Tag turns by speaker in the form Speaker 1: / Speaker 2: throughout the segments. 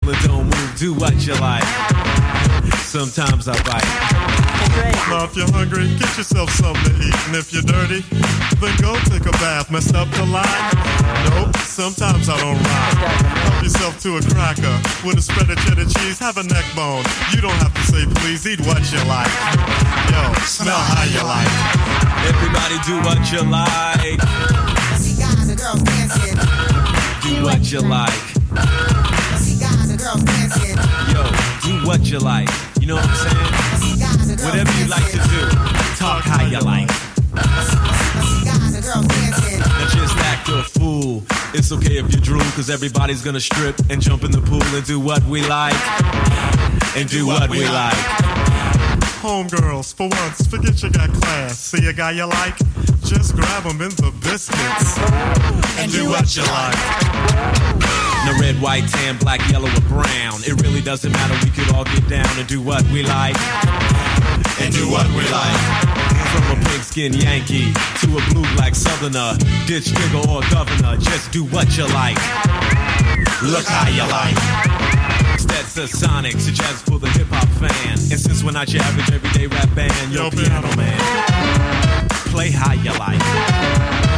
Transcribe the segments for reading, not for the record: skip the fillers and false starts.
Speaker 1: but don't move, do what you like. Sometimes I bite.
Speaker 2: Now if you're hungry, get yourself something to eat. And if you're dirty, then go take a bath. Messed up the line? Nope, sometimes I don't rhyme. Help yourself to a cracker with a spread of cheddar cheese. Have a neck bone. You don't have to say please, eat what you like. Yo, smell how you like.
Speaker 1: Everybody do what you like.
Speaker 3: I see guys and girls dancing.
Speaker 1: Do what you like.
Speaker 3: I see guys and girls dancing.
Speaker 1: Yo, do what you like. You know what I'm saying?
Speaker 3: I see guys and girls
Speaker 1: Whatever you like to do, talk how you like.
Speaker 3: I see guys and girls dancing.
Speaker 1: Now just act a fool. It's okay if you drool, cause everybody's gonna strip and jump in the pool and do what we like. And do what we like.
Speaker 2: Homegirls, for once, forget you got class. See a guy you like? Just grab him in the biscuits. And do what you like.
Speaker 1: No red, white, tan, black, yellow, or brown. It really doesn't matter, we could all get down and do what we like. And do what we like. From a pink-skinned Yankee to a blue-black Southerner, ditch nigga or governor, just do what you like. Look how you like. That's the Sonics, a jazz for the hip-hop fan. And since we're not your average everyday rap band, yo, piano man, play how you like.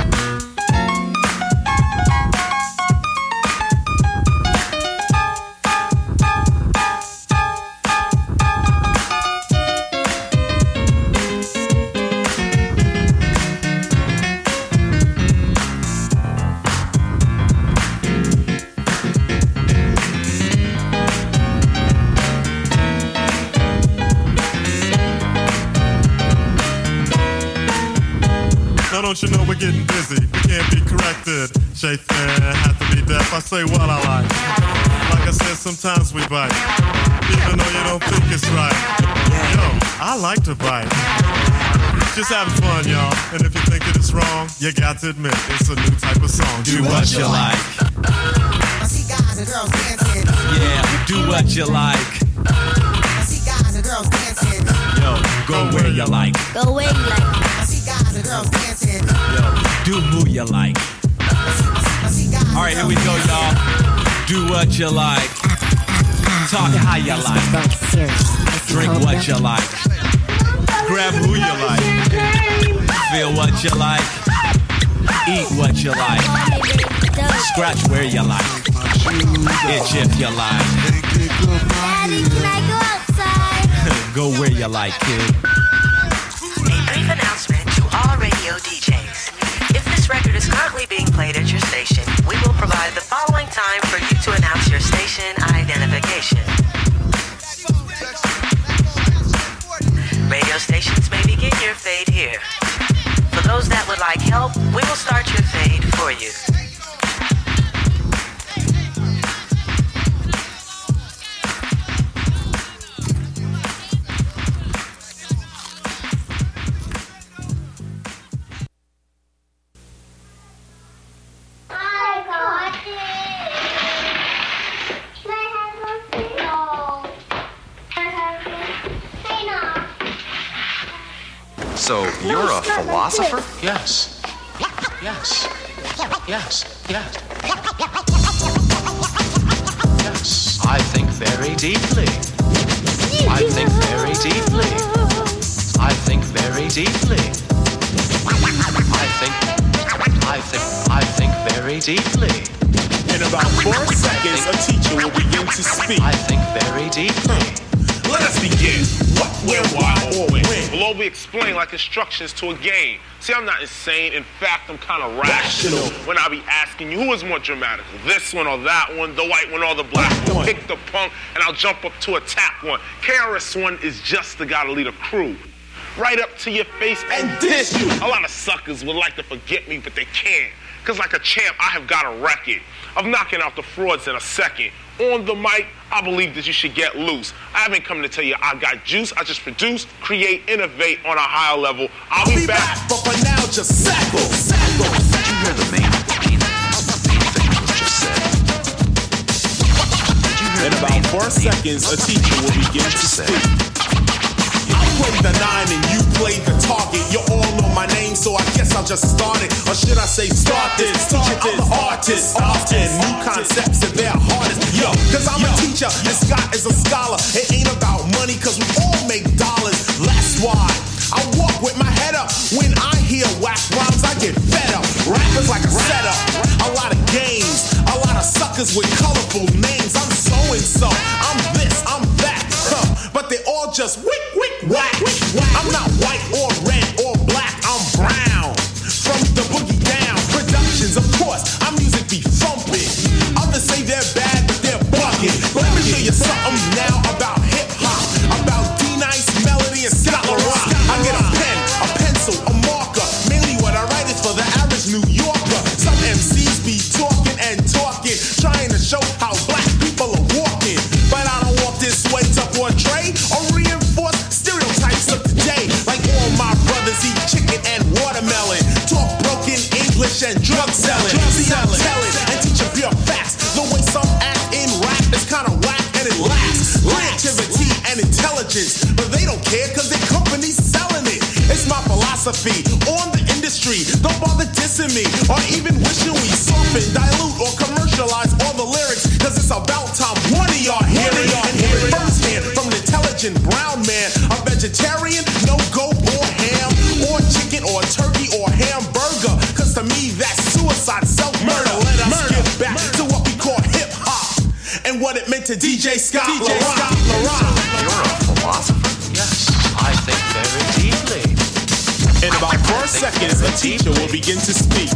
Speaker 2: Don't you know we're getting busy? We can't be corrected. J-Fan had to be deaf. I say what I like. Like I said, sometimes we bite, even though you don't think it's right. Yo, I like to bite. Just having fun, y'all. And if you think it is wrong, you got to admit it's a new type of song.
Speaker 1: Do what you like.
Speaker 3: I see guys and girls dancing.
Speaker 1: Yeah, do what you like.
Speaker 3: I see guys and girls dancing.
Speaker 1: Yo, go where you like.
Speaker 4: Go where you like.
Speaker 3: I see guys and girls dancing.
Speaker 1: Yo, do who you like. Alright, here we go, y'all. Do what you like. Talk how you like. Drink what you like. Grab who you like. Feel what you like. Eat what you like. Scratch where you like. Itch if you like.
Speaker 4: Daddy, can I go outside?
Speaker 1: Go where you like, kid.
Speaker 5: A brief announcement to all radio DJs. If this record is currently being played at your station, we will provide the following time for you to announce your station identification. Radio stations may begin your fade here. For those that would like help, we will start your fade for you.
Speaker 6: So, you're a philosopher?
Speaker 7: Yes. Yes. Yes. Yes. Yes.
Speaker 6: I think very deeply.
Speaker 7: I think very deeply.
Speaker 6: I think very deeply. I think very deeply.
Speaker 8: In about 4 seconds, a teacher will begin to speak.
Speaker 6: I think very deeply.
Speaker 8: Let us begin. What, where, why, or when?
Speaker 9: Will all be explained like instructions to a game. See, I'm not insane. In fact, I'm kind of rational. When I be asking you, who is more dramatic? This one or that one? The white one or the black one? Pick the punk, and I'll jump up to attack one. KRS-One is just the guy to lead a crew. Right up to your face and diss you. A lot of suckers would like to forget me, but they can't. Cause like a champ, I have got a record of knocking out the frauds in a second. On the mic, I believe that you should get loose. I haven't come to tell you I got juice. I just produce, create, innovate on a higher level. I'll be back.
Speaker 8: But for now, just sackle.
Speaker 6: Did you hear the main thing was just said?
Speaker 8: In about 4 seconds, a teacher will begin to speak.
Speaker 10: play the 9 and you play the target. You all know my name, so I guess I'll just start it. Or should I say start this? Teaching other artists often new concepts and their hardest. Yo, cause I'm a teacher and Scott is a scholar. It ain't about money cause we all make dollars. That's why I walk with my head up. When I hear whack rhymes, I get fed up. Rappers like a setup, a lot of games, a lot of suckers with colorful names. I'm so and so, I'm this, I'm that, but they all just wick, wick, whack. I'm not white or red or black, I'm brown. From the boogie down, productions, of course, our music be thumping. Others say they're bad, but they're bugging. But let me show you something now about hip hop, about D-Nice, Melody, and Scott LaRock. I get a pen, a pencil, a marker. Mainly what I write is for the average New Yorker. Some MCs be talking and talking, trying to show how black people are walking. But I don't walk this way to portray or reinforce stereotypes of today. Like all my brothers eat chicken and watermelon, talk broken English and drug selling. See, I'm telling and teaching pure facts. The way some act in rap is kinda whack and it lacks creativity and intelligence. But they don't care cause their company's selling it. It's my philosophy on the industry. Don't bother dissing me or even wishing we soften, dilute, or commercialize all the lyrics. Cause it's about time one of y'all hear it and hear it firsthand from an intelligent brown man. A vegetarian, no goat or ham or chicken or turkey or hamburger. Cause to me that's suicide, self-murder. Let us get back to what we call hip-hop and what it meant to DJ Scott LaRock.
Speaker 7: You're a philosopher. Yes, I think very deeply.
Speaker 10: In about 4 seconds, a teacher will begin to speak.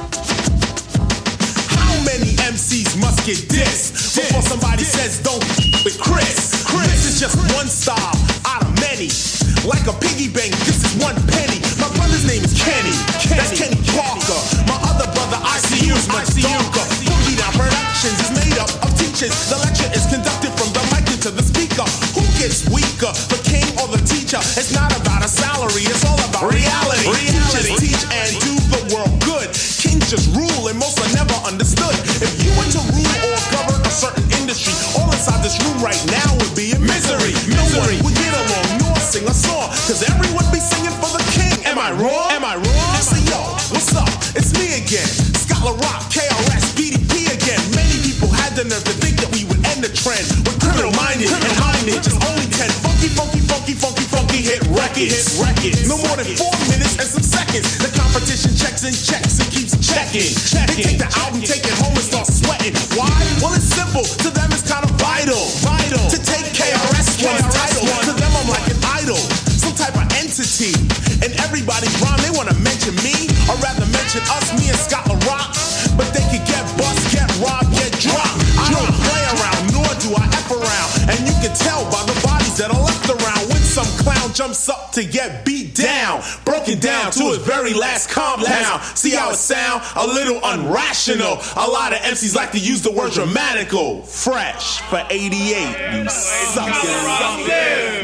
Speaker 10: How many MCs must get dissed before somebody says don't with Chris? Chris is just one style out of many. Like a piggy bank, this is one penny. My brother's name is Kenny. That's Kenny Parker. My other brother, ICU, is much darker. Boogie Down Productions is made up of teachers. The lecture is conducted from the mic into the speaker. Who gets weaker, the king or the teacher? It's not about a salary, it's all about reality. Teachers teach and do the world good. Kings just rule and most are never understood. If you were to rule or govern a certain industry, all inside this room right now would be in misery. No one would get along nor sing a song, cause everyone be singing for the king. Am I wrong? Am I wrong? So yo, what's up? It's me again, Scott LaRock, KRS, BDP again. Many people had the nerve to think that we would end the trend with criminal-minded and minded. Just only 10 funky hit records. No more than 4 minutes and some seconds. The competition checks and keeps checking. They take the album, take it home and start sweating. Why? Well, it's simple. To them, it's kind of vital. To take KRS One's title. To them, I'm like an idol, some type of entity. And everybody's rhyme, they want to mention me, or rather mention us, me and Scott LaRock. But they could get bust, get robbed, get dropped. I don't play around, nor do I F around. And you can tell by the bodies that are left around when some clown jumps up to get beat down, broken down to his very last compound. See how it sound? A little unrational. A lot of MCs like to use the word dramatical. Fresh for 88, you suckers.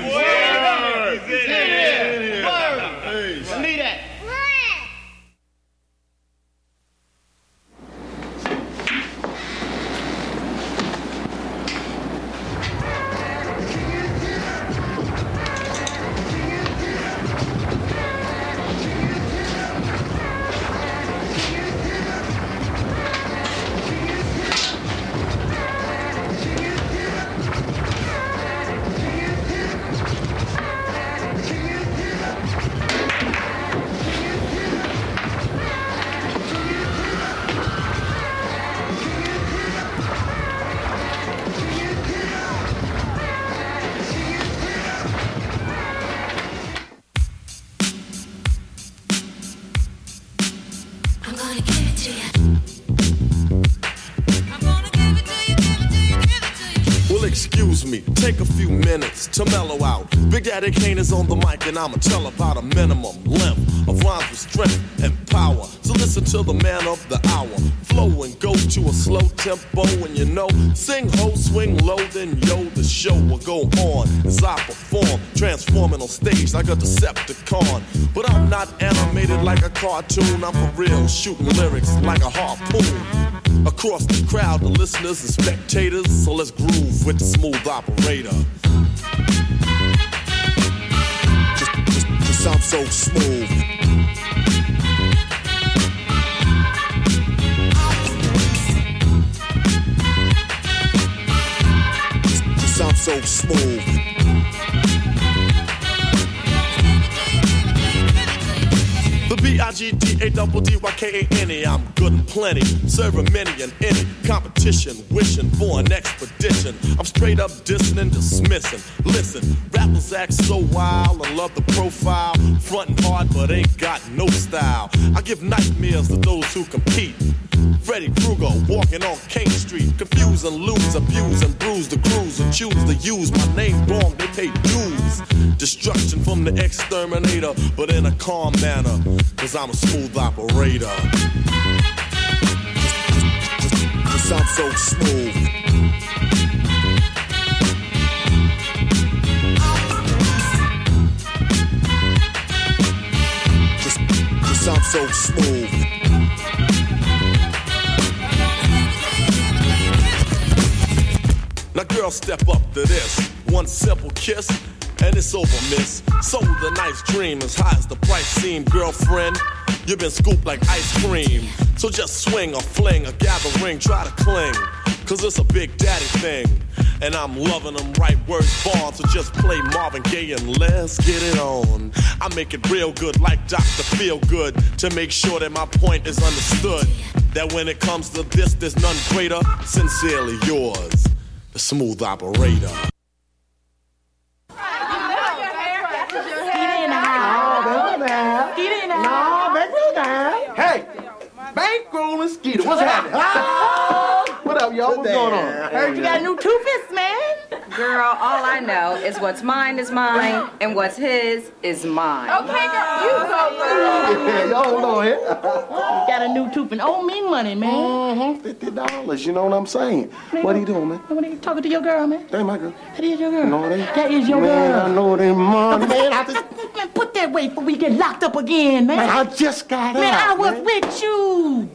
Speaker 11: Take a few minutes to mellow out. Big Daddy Kane is on the mic and I'ma tell about a minimum length of rhymes with strength and power. So listen to the man of the hour. Flow and go to a slow tempo and you know, sing ho, swing low, then yo, the show will go on as I perform, transforming on stage like a Decepticon. But I'm not animated like a cartoon, I'm for real, shooting lyrics like a harpoon. Across the crowd, the listeners and spectators, so let's groove with the smooth operator. I'm so smooth. I'm so smooth. The B-I-G-D-A-double-D-Y-K-A-N-E. I'm good and plenty, serving many and any competition, wishing for an expedition. I'm straight up dissing and dismissing. Listen, rappers act so wild and love the profile, frontin' hard but ain't got no style. I give nightmares to those who compete. Freddy Krueger walking on King Street, confuse and lose, abuse and bruise the crews who choose to use my name wrong. They pay dues. Destruction from the exterminator, but in a calm manner, 'cause I'm a smooth operator. 'Cause I'm so smooth. Cause I'm so smooth. Now girl, step up to this. One simple kiss, and it's over, miss. Sold a nice dream as high as the price seemed. Girlfriend, you've been scooped like ice cream. So just swing or fling or gather ring, try to cling. 'Cause it's a big daddy thing. And I'm loving them right words born. So just play Marvin Gaye and let's get it on. I make it real good like Dr. Feelgood to make sure that my point is understood. That when it comes to this, there's none greater. Sincerely yours, the smooth operator.
Speaker 12: Hey, bankroll and Skeeter, what's happening? What up, y'all? What's going on?
Speaker 13: Heard you got a new toothpaste, man.
Speaker 14: Girl, all I know is what's mine is mine, and what's his is mine.
Speaker 13: Okay, girl, you go, girl.
Speaker 12: Yeah, y'all hold on here.
Speaker 13: Got a new tooth and owe me money, man.
Speaker 12: $50, you know what I'm saying?
Speaker 13: Man,
Speaker 12: what are you doing, man?
Speaker 13: What are you talking to your girl, man?
Speaker 12: That ain't my girl.
Speaker 13: That is your girl.
Speaker 12: No,
Speaker 13: that is your
Speaker 12: man,
Speaker 13: girl.
Speaker 12: I know they money.
Speaker 13: Man, put that way before we get locked up again, man.
Speaker 12: Man, I just got out.
Speaker 13: Man, I was with you.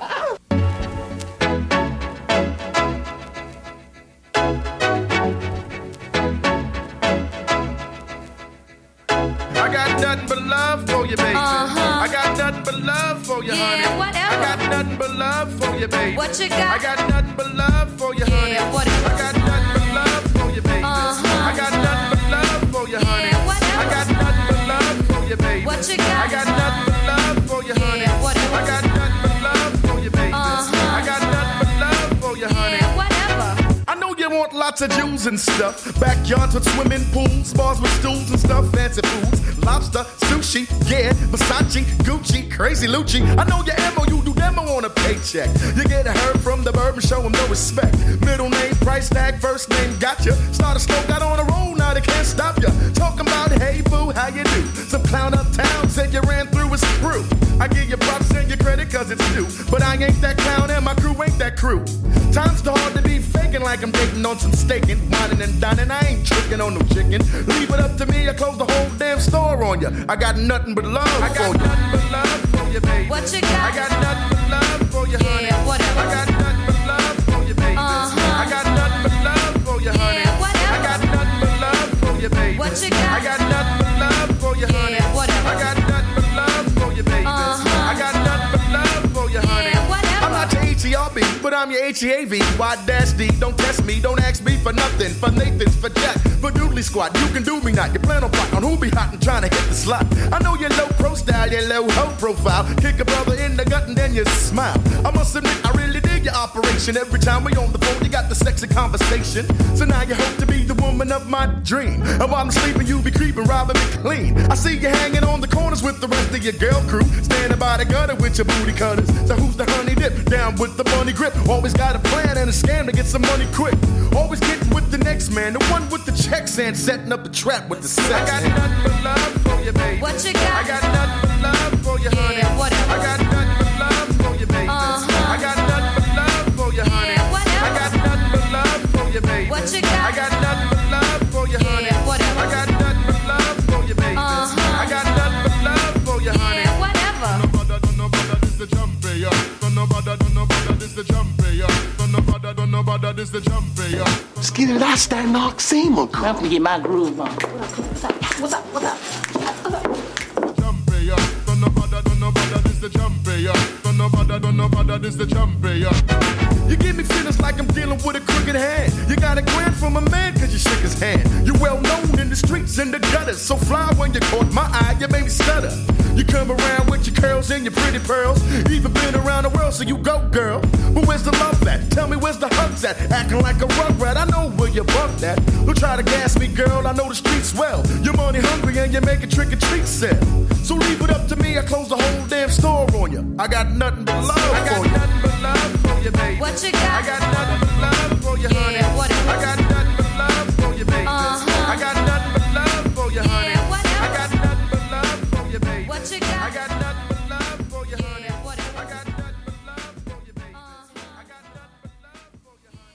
Speaker 15: I got nothing but love for you, baby. I got nothing but love for you, honey.
Speaker 16: Whatever.
Speaker 15: I got nothing but love for you, baby.
Speaker 16: What you got?
Speaker 15: I got nothing but love for you, honey.
Speaker 16: Whatever.
Speaker 15: I got nothing but love for you, baby. I got nothing but love for you, honey.
Speaker 16: Whatever.
Speaker 15: I got nothing but love for you, baby.
Speaker 16: What you got?
Speaker 15: I got nothing but love for you, honey.
Speaker 16: Whatever.
Speaker 15: I got nothing but love for you, baby. I got nothing but love for you, honey.
Speaker 16: Whatever.
Speaker 15: I know you want lots of jewels and stuff. Backyards with swimming pools, bars with stools and stuff, fancy foods, lobster, sushi, yeah, Versace, Gucci, Crazy Lucci. I know your ammo, you do demo on a paycheck. You get a herb from the bird and show him no respect. Middle name, price tag, first name, gotcha. Started slow, got on a roll, now they can't stop ya. Talking about, hey boo, how you do? Some clown uptown said you ran through his crew. I give you props and your credit cause it's due. But I ain't that clown and my crew ain't that crew. Time's too hard to be faking like I'm dating on some staking, whining and dining. I ain't tricking on no chicken. Leave it up to me, I close the whole damn store on you. I got nothing but love for you. I got nothing but love for you, baby.
Speaker 16: What you got?
Speaker 15: I got nothing but love for you, honey.
Speaker 16: Whatever.
Speaker 15: I got nothing but love for you, baby. I got nothing but love for you, honey.
Speaker 16: Whatever.
Speaker 15: I got nothing but love for you, baby.
Speaker 16: What you got?
Speaker 15: I got nothing but love for you, honey.
Speaker 16: Whatever.
Speaker 15: I got nothing but love for you, baby. I got nothing but love for you, honey. I'm not your H-E-R-B, but I'm your H-E-A-V. Y-D, don't test me, don't ask me for nothing. For Nathan's, for Jack, for Doodly Squad. You can do me not. You plan on plot on who be hot and trying to hit the slot. I know you're low pro style, you're low ho profile. Kick a brother in the gut and then you smile. I must admit, I really dig your operation. Every time we on the phone, you got the sexy conversation. So now you hope to be the woman of my dream. And while I'm sleeping, you be creeping, robbing me clean. I see you hanging on the corners with the rest of your girl crew. Standing by the gutter with your booty cutters. So who's the honey dip? Down with the money grip. Always got a plan and a scam to get some money quick. Always getting with the next man, the one with the checks and setting up the trap with the sex. I got nothing but love for you, baby.
Speaker 16: What you got?
Speaker 15: I got nothing but love for you, honey.
Speaker 16: Whatever.
Speaker 15: I got nothing but love for you, baby. I got nothing but love for you, honey.
Speaker 16: Whatever.
Speaker 15: I got nothing but love for you, baby.
Speaker 16: What you got?
Speaker 15: I got nothing but love for you, honey.
Speaker 16: Whatever.
Speaker 15: I got nothing but love for you, baby. I got nothing but love for you, honey.
Speaker 16: Whatever.
Speaker 2: Don't nobody, this the jumpy, yeah. Don't nobody, this the jumpy, yeah. Don't nobody, this the jumpy, yeah.
Speaker 12: Skeeter, that's that Noxema.
Speaker 13: I'm gonna get my groove on. What's up? What's up? What's up?
Speaker 15: bother, this the champion. Don't bother, this the champion. You give me feelings like I'm dealing with a crooked hand. You got a grand from a man cause you shook his hand. You're well known in the streets and the gutters. So fly when you caught my eye, you made me stutter. You come around with your curls and your pretty pearls. Even been around the world, so you go, girl. But where's the love at? Tell me where's the hugs at? Acting like a rugrat, I know where you bumped at. Don't try to gas me, girl, I know the streets well. You're money hungry and you make a trick or treat sell. So leave it up to me, I close the whole damn store on you. I got nothing but love for you. I got nothing but love for you, baby.
Speaker 4: What you got?
Speaker 15: I got nothing but love for you, honey.
Speaker 4: Yeah, what
Speaker 15: I got nothing but love for you, baby. I got nothing but love for you, honey.
Speaker 4: Yeah, what else?
Speaker 15: I got nothing but love for you, baby.
Speaker 4: What you got?
Speaker 15: I got nothing but love for you, honey.
Speaker 4: Yeah, what else?
Speaker 15: I got nothing but love for you, baby. I got nothing but love for you, honey.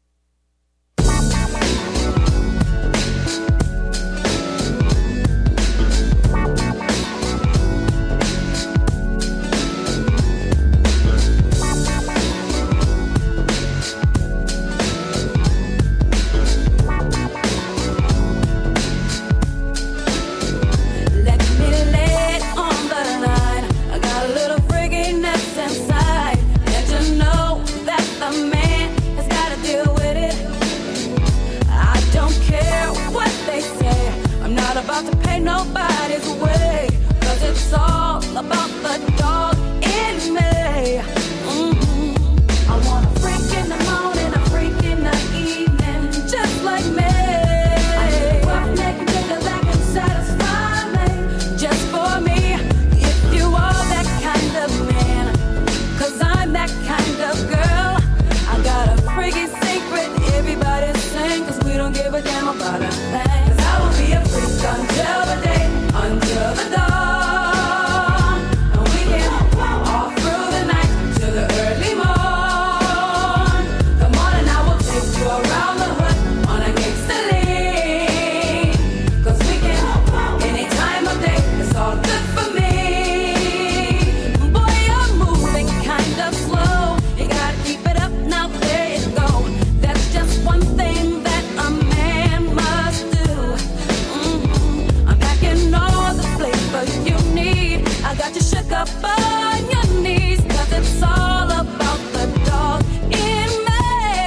Speaker 4: Let me lay it on the line. I got a little freakiness inside. And you know that the man has gotta deal with it. I don't care what they say. I'm not about to pay nobody's way. Cause it's all about the dog in me. I want a freak in the morning, a freak in the evening. Just like me. I need a rough-neck nigga that can satisfy me. Just for me. If you are that kind of man. Cause I'm that kind of girl. I got a freaky secret. Everybody sing. Cause we don't give a damn about a thing. Cause I will be a freak until the day. Until the dawn. And we can all through the night till the early morn. Come on and I will take you around the hood on a gangsta lean. Cause we can any time of day. It's all good for me. Boy, you're moving kind of slow. You gotta keep it up now. There you go. That's just one thing that a man must do. I'm packing all the flavor you need. I got you shook up on your knees. Cause it's all about the dog in me.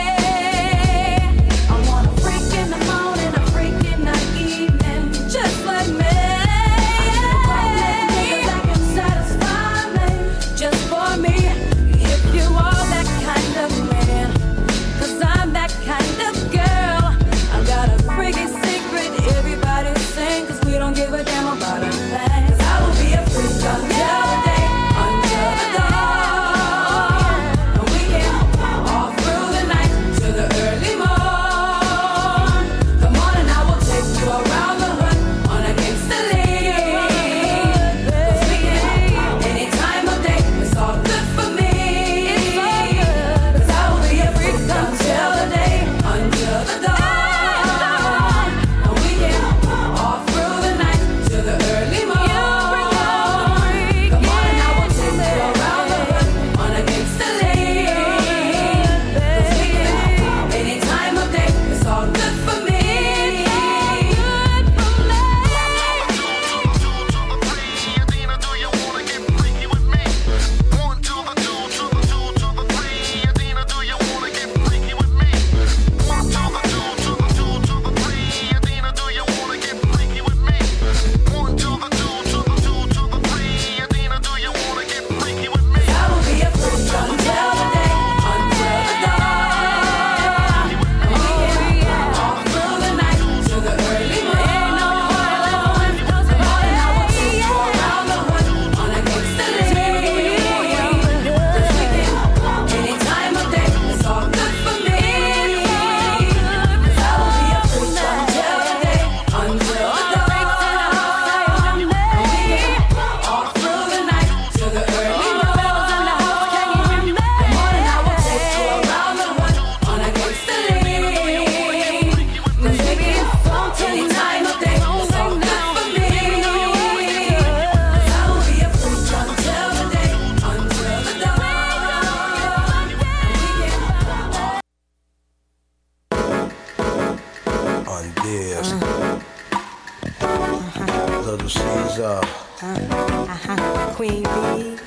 Speaker 4: I want a freak in the morning, a freak in the evening. Just like me. That can satisfy me. Just for me. If you are that kind of man. Cause I'm that kind of girl. I got a freaky secret. Everybody sing. Cause we don't give a damn about a thing. Cause I will be a freak until the day. Until the dawn. And we can all through the night till the early morn. Come on and I will take you around the hood on a gangsta lean. Cause we can any time of day. It's all good for me. Cause I will be a freak until the day. Until the dawn. And we can all through the night till the early morn. Come on and I will take you around the hood on a gangsta lean. Cause we can any time of day. It's all good for me. I will be a freak until the day. Until the dawn. And we can all through the night till the early morn. Come on and I will take you around the hood on a gangsta lean. Cause we can any time of day. It's all good for me. Cause I will be a freak until the day. Until the dawn. And we can all through the night till the early morn. Come on and I will take you around the hood on a gangsta lean. Cause we can any time of day. It's all good for me. Cause I will be a freak until the day. Until the dawn. And we can
Speaker 16: On this, She's
Speaker 17: Queen Bee.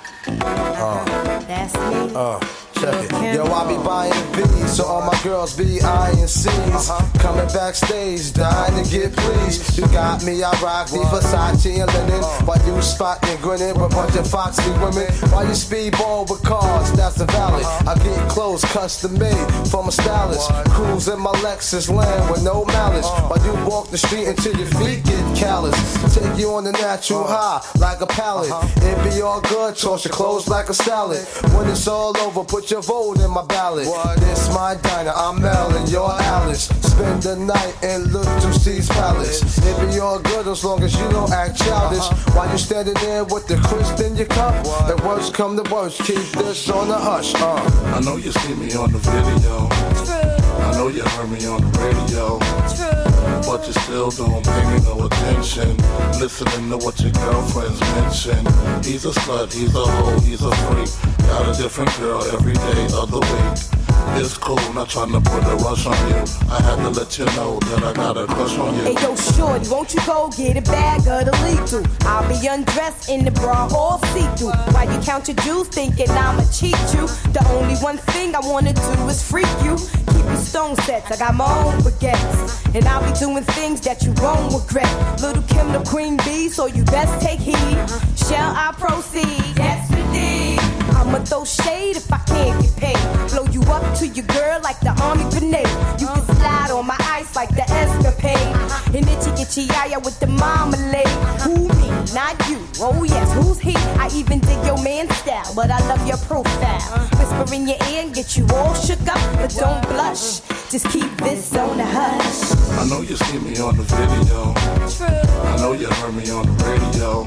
Speaker 17: That's me.
Speaker 16: Check it. Yo, I be buying V's, so all my girls be eyeing C's. Coming backstage, dying to get pleased. You got me, I rock the Versace and linen. While you spotting, grinning with a bunch of foxy women. While you speedball with cars, that's the valley. I get clothes custom made from a stylist. Cruise in my Lexus land with no malice. While you walk the street until your feet get callous. Take you on the natural high like a pallet. It be all good, toss your clothes like a salad. When it's all over, put your vote in my ballot. This my diner, I'm Mel and you're Alice. Spend the night and look to C's Palace. It be all good as long as you don't act childish. While you standing there with the crisp in your cup. The worst come to worst, keep this on the hush.
Speaker 11: I know you see me on the video. I know you heard me on the radio. But you still don't pay me no attention. Listening to what your girlfriends mention. He's a slut, he's a hoe, he's a freak. Got a different girl every day of the week. It's cool, not trying to put a rush on you. I had to let you know that I got a crush on you.
Speaker 17: Hey yo, shorty, won't you go get a bag of the lethal? I'll be undressed in the bra all see-through. While you count your jewels, thinking I'ma cheat you. The only one thing I wanna do is freak you. Keep your stone sets, I got my own baguettes. And I'll be doing things that you won't regret. Little Kim the Queen Bee, so you best take heed. Shall I proceed? Yes, indeed. I'ma throw shade if I can't get paid. Blow you up to your girl like the army grenade. You can slide on my ice like the escapade. And itchy yaya with the marmalade. Who me? Not you. Oh yes, who's he? I even dig your man style, but I love your profile. Whisper in your ear and get you all shook up, but don't blush. Just keep this on the hush.
Speaker 11: I know you see me on the video. I know you heard me on the radio.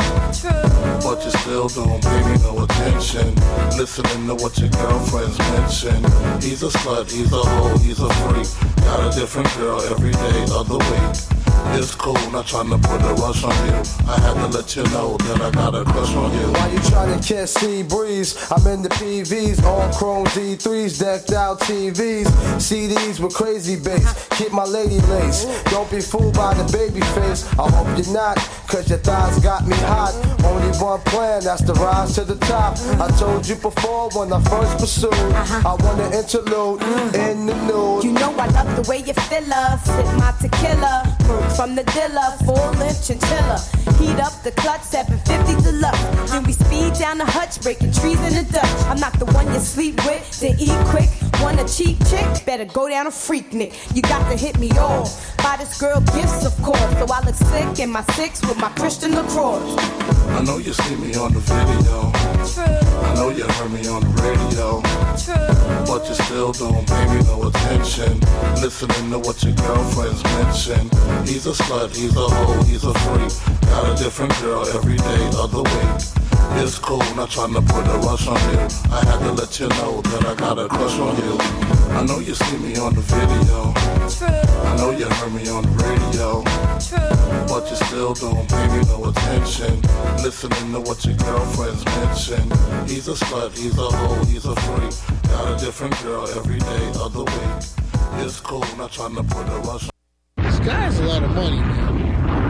Speaker 11: But you still don't pay me no attention. Listening to what your girlfriends mention. He's a slut, he's a hoe, he's a freak. Got a different girl every day of the week. It's cool, not trying to put a rush on you. I had to let you know that I got a crush on you.
Speaker 16: While you trying to catch sea breeze, I'm in the PVs, all chrome D3s, decked out TVs, CDs with crazy bass. Keep my lady lace. Don't be fooled by the baby face. I hope you're not, cause your thighs got me hot. Only one plan, that's the rise to the top. I told you before when I first pursued. I want to interlude in the nude.
Speaker 17: You know I love the way you fill us. Sip my tequila. From the dealer, full-length chinchilla. Heat up the clutch, 750 deluxe. Then we speed down the hutch, breaking trees in the Dutch. I'm not the one you sleep with, then eat quick. Want a cheap chick? Better go down a freak nick. You got to hit me off. Buy this girl gifts, of course. So I look sick in my six with my Christian LaCroix.
Speaker 11: I know you see me on the video. I know you heard me on the radio. But you still don't pay me no attention. Listening to what your girlfriends mention. He's a slut, he's a hoe, he's a freak. Got a different girl every day of the week. It's cool, not trying to put a rush on you. I had to let you know that I got a crush on you. I know you see me on the video. I know you heard me on the radio. But you still don't pay me no attention. Listening to what your girlfriends mention. He's a slut, he's a hoe, he's a freak. Got a different girl every day of the week. It's cool, not trying to put a rush on you.
Speaker 18: This guy has a lot of money, man.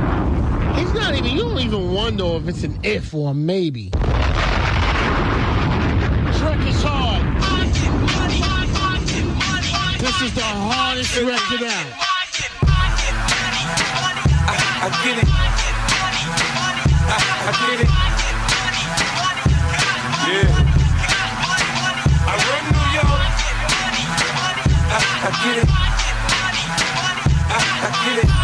Speaker 18: He's not even, you don't even wonder if it's an if or a maybe. Trick is hard. This is the hardest record out.
Speaker 19: I get it. I get it. Yeah. I run New York. I get it. I get it.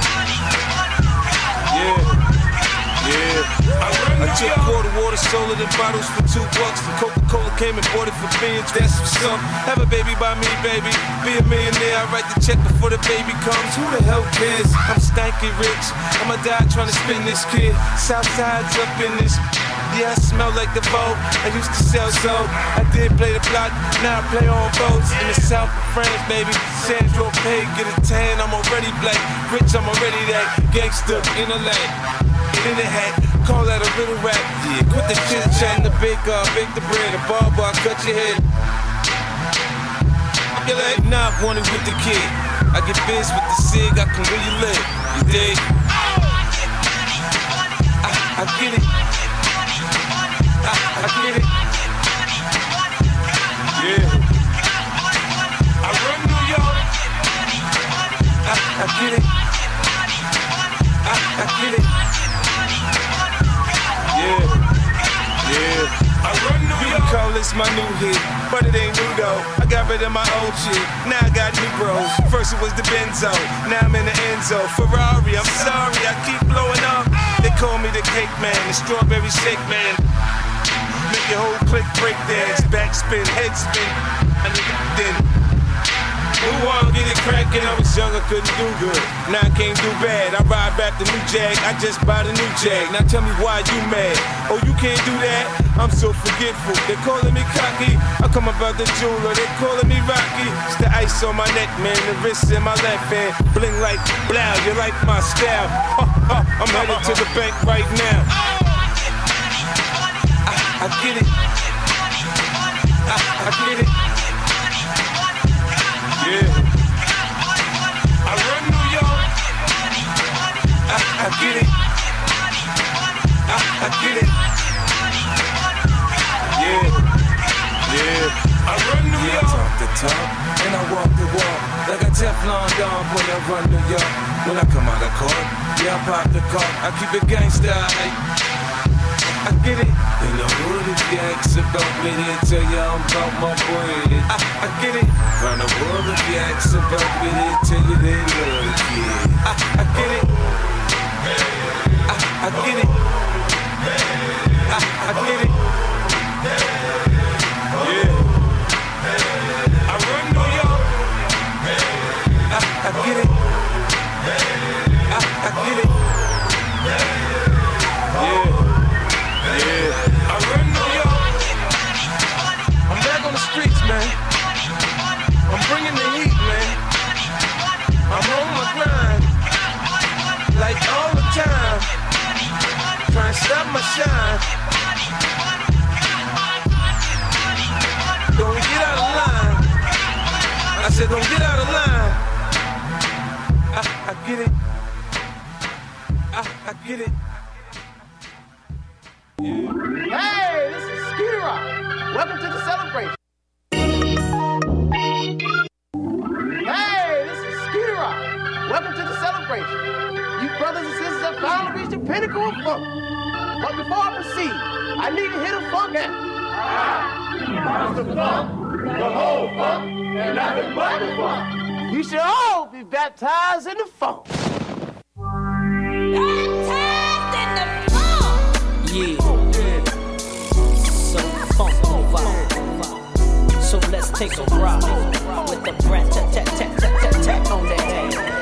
Speaker 19: I took quarter water, sold it in bottles for $2. The Coca-Cola came and bought it for beans, that's what's up. Have a baby by me, baby. Be a millionaire, I write the check before the baby comes. Who the hell cares? I'm stanky rich. I'ma die trying to spin this kid. Southside's up in this. Yeah, I smell like the Vogue. I used to sell soap. I did play the block, now I play on boats. In the south of France, baby. Sandro Pay, get a tan, I'm already black. Rich, I'm already that. Gangster in the lane. In the hat, call that a little rap. Yeah, quit the chit chat, the bake the bread, the barber, I cut your head. You're like, nah, I want it with the kid. I get biz with the cig, I can really live. You dig? I get it. I get it. Yeah. I run New York. I get it. I get it. Yeah. Yeah. I run New York. Call this my new hit, but it ain't new though. I got rid of my old shit, now I got new bros. First it was the Benzo, now I'm in the Enzo. Ferrari, I'm sorry, I keep blowing up. They call me the cake man, the strawberry shake man. Make your whole clique break dance, backspin, head spin, and then move on, get it crackin'. I was young, I couldn't do good. Now I can't do bad. I ride back the new Jag, I just bought a new Jag. Now tell me why you mad? Oh, you can't do that? I'm so forgetful. They calling me cocky. I come about the jeweler. They calling me Rocky. It's the ice on my neck, man. The wrist in my left hand. Bling like blow. You like my style? I'm headed to the bank right now. I get it. I get it. Yeah. I run New York. I get it. I get it. Yeah. Yeah. I run New York. I talk the talk and I walk the walk like a Teflon Don when I run New York. When I come out of court, yeah, I pop the cork. I keep it gangsta. I get it. In the hood, if you ask about me, they tell you I'm about my bread. I get it. Round the world, if you ask about me, they tell you they love the kid. I get it. I get it. I get it. Yeah. I run New York. I get it. I get it. Yeah. Yeah, I run New York. I'm back on the streets, man. I'm bringing the heat, man. I'm on my grind, like all the time. Trying to stop my shine. Don't get out of line. I said, don't get out of line. I get it. I get it.
Speaker 12: Hey, this is Skeeter Rock. Welcome to the celebration. Hey, this is Skeeter Rock. Welcome to the celebration. You brothers and sisters have finally reached the pinnacle of funk. But before I proceed, I need to hit a funk out. The funk, the whole funk, and nothing but the funk. You should all be baptized in the funk.
Speaker 20: Yeah, so funky vibe. So let's take a ride with the breath, tap tap tap tap tap tap on that hand.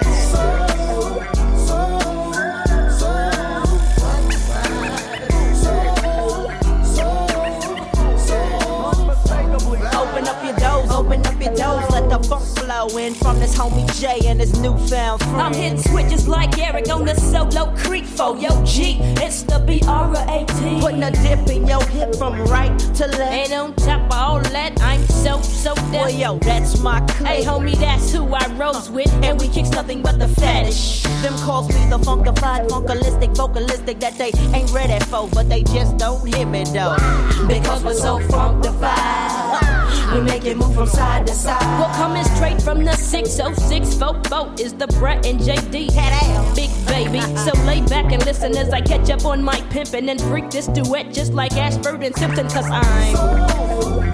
Speaker 20: Open up your doors, let the funk flow in from this homie Jay and his newfound friend.
Speaker 4: I'm hitting switches like Eric on the solo creek for yo G. It's the B-R-A-T.
Speaker 20: Putting a dip in your hip from right to left.
Speaker 4: And on top of all that, I'm so down.
Speaker 20: Well, yo, that's my clique.
Speaker 4: Hey, homie, that's who I rose with. And we kicks nothing but the fattest.
Speaker 20: Them calls me the funkified, funkalistic, vocalistic that they ain't ready for, but they just don't hear me though.
Speaker 4: Because we're so funkified. We make it move from side to side. We're coming straight from the 606 boat is the Brett and JD. Big baby. So lay back and listen as I catch up on my pimpin' and freak this duet just like Ashford and Simpson, cause I'm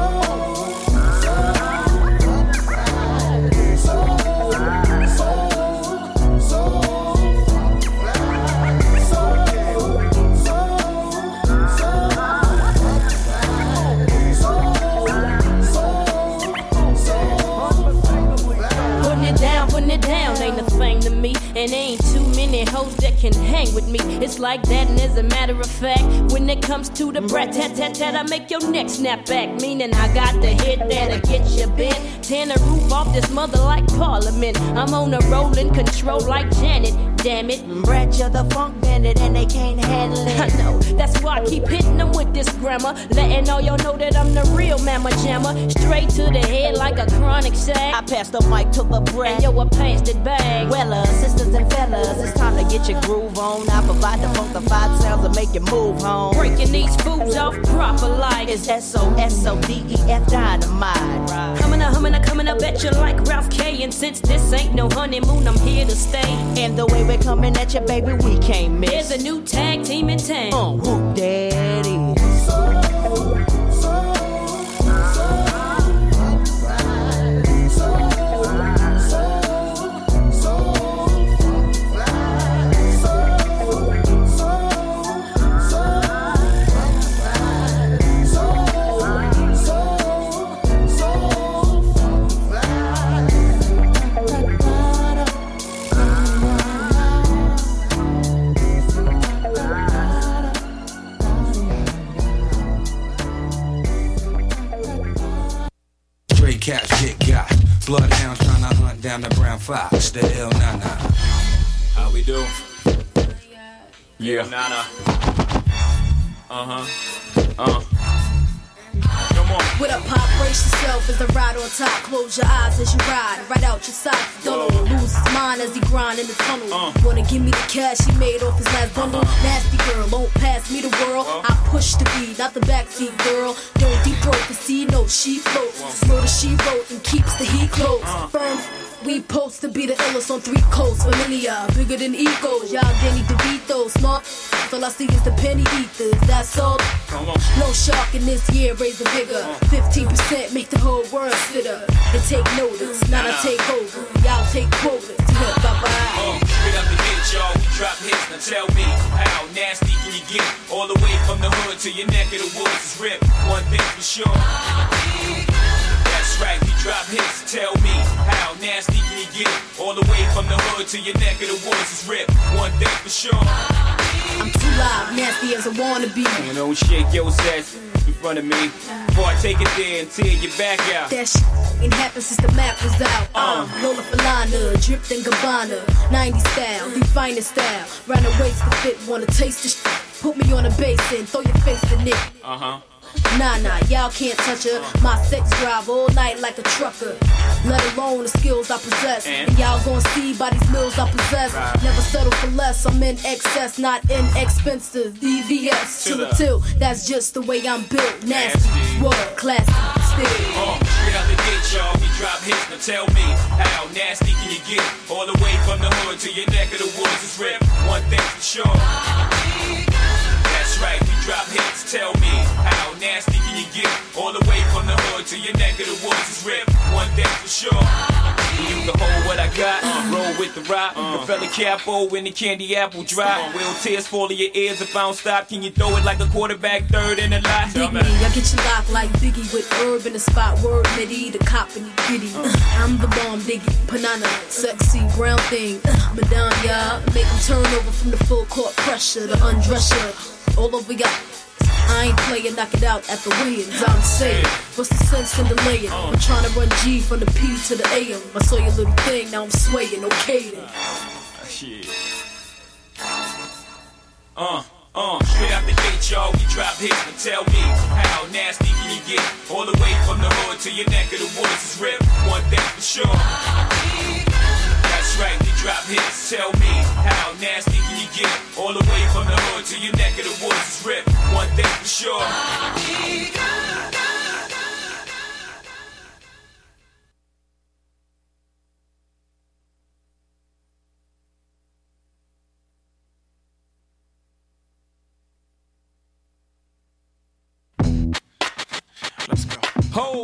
Speaker 4: ain't a thing to me, and ain't too many hoes that can hang with me. It's like that, and as a matter of fact, when it comes to the brat tat tat tat, I make your neck snap back. Meaning I got the hit that'll get you bent. Tear the roof off this mother like Parliament. I'm on a rollin' control like Janet. Damn it,
Speaker 20: Brat, you're the funk bandit, and they can't handle it.
Speaker 4: I know, that's why I keep hitting them with this grammar, letting all y'all know that I'm the real mamma jammer. Straight to the head like a chronic sack.
Speaker 20: I pass the mic to the Brat,
Speaker 4: and yo, I passed it back.
Speaker 20: Well, sisters and fellas, it's time to get get your groove on. I provide the funkified sounds that make you move home.
Speaker 21: Breaking these fools off proper like
Speaker 20: it's SOSODEF dynamite.
Speaker 21: Coming up at you like Ralph K. And since this ain't no honeymoon, I'm here to stay.
Speaker 20: And the way we're coming at you, baby, we can't miss.
Speaker 21: There's a new tag team in town.
Speaker 20: Who that is?
Speaker 22: Cats get got. Bloodhounds trying to hunt down the brown fox, the El Nana.
Speaker 23: How we do? Yeah. Nana. Come on.
Speaker 24: With a pop, brace yourself as the ride on top. Close your eyes as you ride, right out your side. Don't lose his mind as he grind in the tunnel. Wanna give me the cash he made off his last bundle? Nasty girl, won't pass me the world. I push the beat, not the backseat girl. Don't deep throat the sea, no, she floats. Murder she wrote and keeps the heat close. Firm. We post to be the illest on 3 coasts. Familiar, bigger than egos. Y'all Danny DeVito, smart. All I see is the penny eaters. That's all. No shark in this year, raise the bigger. 15% make the whole world sit up and take notice. Now I take over. Y'all take quotas. Bye-bye.
Speaker 23: Straight up the gate, y'all. We drop hits. Now tell me, how nasty can you get? All the way from the hood to your neck of the woods is ripped. One thing for sure. That's right, we drop hits. Tell me, how nasty can you get? All the way from the hood to your neck of the woods is ripped. One thing for sure.
Speaker 24: I'm too loud, nasty as I wanna be.
Speaker 23: You know, shake your ass in front of me before I take it there and tear your back out.
Speaker 24: That shit ain't happened since the map was out. Lola Falana, dripped in Gabbana, 90s style, the finest style. Round the waist to fit, wanna taste the shit. Put me on a basin, throw your face in it. Nah, y'all can't touch her. My sex drive all night like a trucker. Let alone the skills I possess. And y'all gon' see by these mills I possess. Never settle for less, I'm in excess, not inexpensive. VVS to the tilt, that's just the way I'm built. Nasty, world classy, still.
Speaker 23: Straight out the gate, y'all, we drop hits. Now tell me, how nasty can you get? All the way from the hood to your neck of the woods is ripped. One thing for sure. That's right, we drop hits. Tell me, how nasty can you get? All the way from the hood to your neck of the woods is ripped. One thing for sure. You can hold what I got, roll with the rock. The fella capo when the candy apple drop. Will tears fall in your ears if I don't stop? Can you throw it like a quarterback third in the lot?
Speaker 24: Dig me, I get you locked like Biggie with herb in the spot. Word Mitty, the cop in the giddy. I'm the bomb diggy, banana, sexy brown thing. Madame, y'all, make them turn over from the full court pressure, the undresser. All over y'all. I ain't playing, knock it out at the weigh-ins, I'm saying. What's the sense in delaying? I'm trying to run G from the P to the AM. I saw your little thing, now I'm swaying, okay then.
Speaker 23: Shit. Straight out the gate, y'all, we drop hits. And tell me, how nasty can you get? All the way from the hood to your neck of the woods is ripped. One thing for sure. That's right, we drop hits. Tell me, how nasty can you get? All the way from the hood to your neck of the woods is ripped. One thing for sure. Let's go. Ho!